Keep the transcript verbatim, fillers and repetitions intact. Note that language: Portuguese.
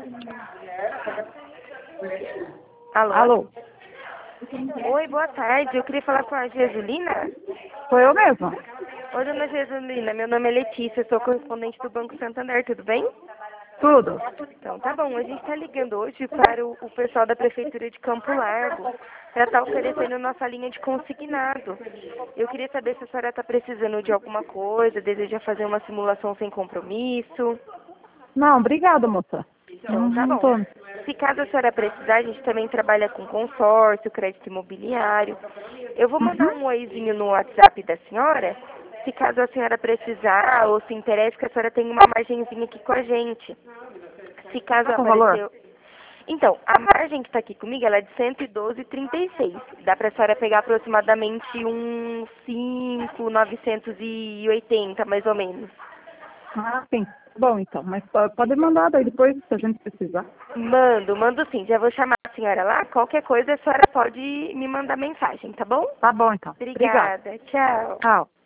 Alô? Alô? Oi, boa tarde. Eu queria falar com a Jesulina. Sou eu mesma. Oi, dona Jesulina. Meu nome é Letícia, sou correspondente do Banco Santander, tudo bem? Tudo. Então, tá bom. A gente está ligando hoje para o, o pessoal da Prefeitura de Campo Largo para estar oferecendo nossa linha de consignado. Eu queria saber se a senhora está precisando de alguma coisa, deseja fazer uma simulação sem compromisso. Não, obrigada, moça. Então, tá Não bom. tô. Se caso a senhora precisar, a gente também trabalha com consórcio, crédito imobiliário. Eu vou mandar Uhum. um oizinho no WhatsApp da senhora, se caso a senhora precisar ou se interesse, que a senhora tem uma margenzinha aqui com a gente. Se caso Qual que é o valor? apareceu... Então, a margem que está aqui comigo, ela é de cento e doze vírgula trinta e seis. Dá para a senhora pegar aproximadamente uns cinco mil novecentos e oitenta, mais ou menos. Ah, sim. Bom, então. Mas po- pode mandar daí depois, se a gente precisar. Mando, mando sim. Já vou chamar a senhora lá. Qualquer coisa a senhora pode me mandar mensagem, tá bom? Tá bom, então. Obrigada. Obrigada. Tchau. Tchau.